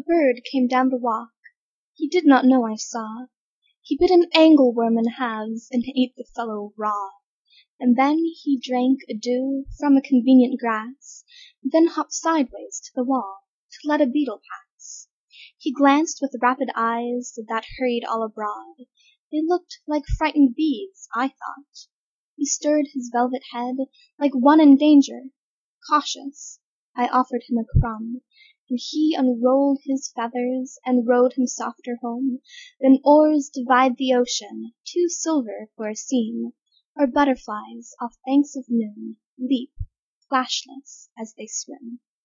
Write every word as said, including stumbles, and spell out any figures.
bird came down the walk. He did not know I saw. He bit an angleworm in halves, and ate the fellow raw. And then he drank a dew from a convenient grass, then hopped sideways to the wall to let a beetle pass. He glanced with rapid eyes that hurried all abroad. They looked like frightened bees, I thought. He stirred his velvet head like one in danger. Cautious, I offered him a crumb, and he unrolled his feathers and rowed him softer home than oars divide the ocean, too silver for a seam, or butterflies off banks of noon leap, flashless, as they swim.